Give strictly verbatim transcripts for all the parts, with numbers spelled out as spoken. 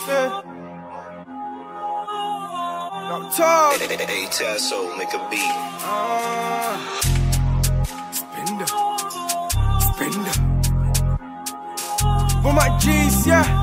Yeah. No talk. Hey, Tasso, make a beat. Uh, Spender. Spender. For my G's, yeah.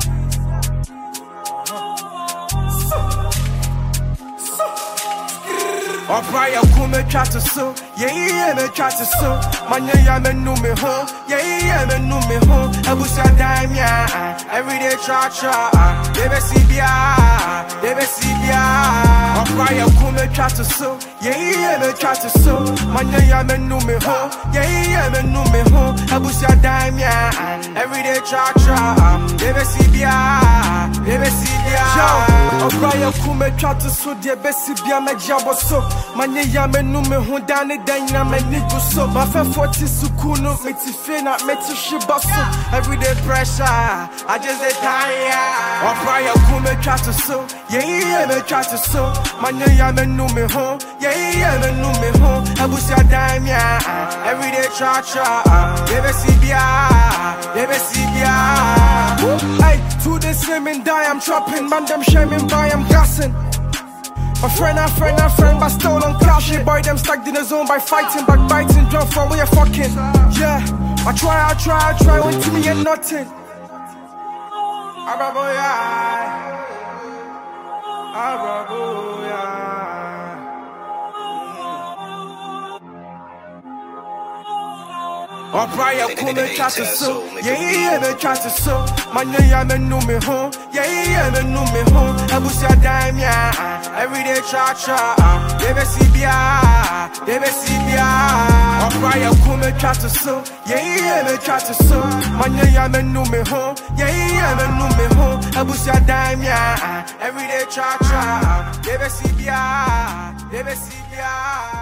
Alright, I'm cool, me try to sue. Yeah, yeah, me try to sue. Man, yeah, me know me home. Yeah, yeah, me know me home. I push a dime, yeah. Every day, try, try. Baby, see, yeah. Baby, see, yeah. Alright, I'm cool, me try to sue. Yeah, yeah, me try to sue. Man, yeah, me know me home. Yeah, yeah, me know me home. I push a dime, yeah. Every day, try, try. Baby, see, yeah. Baby, see, yeah. Alright, I'm cool, me try to sue. Yeah, baby, see, yeah, me job so. Manye ya me nu me hu dane dan na me ni go so. Ma fe forty sukunu me ti fe na me ti shiba so. Everyday pressure, I just dey tired. One prayer ku me try to so. Yeah yeah me try to so. Manye ya me nu me hu. Yeah yeah me nu me hu. Abusia dime ya. Everyday try try. Baby see bia, baby see bia. Hey, to the swimming die I'm trapping. Man them shaming by I'm gassing. My friend, a friend, a friend, but still on clashing. Boy, them stuck in the zone by fighting, backbiting, jump from where you fucking. Yeah, I try, I try, I try, went to me and nothing. Ababoya, Ababoya. Alright, I'm cool, me try to sue. Yeah, yeah, me try to sue. Man, yeah, me know me home. Yeah, yeah, me know me home. I push a dime, yeah. Every day, try, try. Baby, see, yeah. Baby, see, yeah. Alright, I'm cool, me try to sue. Yeah, yeah, me try to sue. Man, yeah, me know me home. Yeah, yeah, me know me home. I push a dime, yeah. Every day, try, try. Baby, see, yeah. Baby, see, yeah.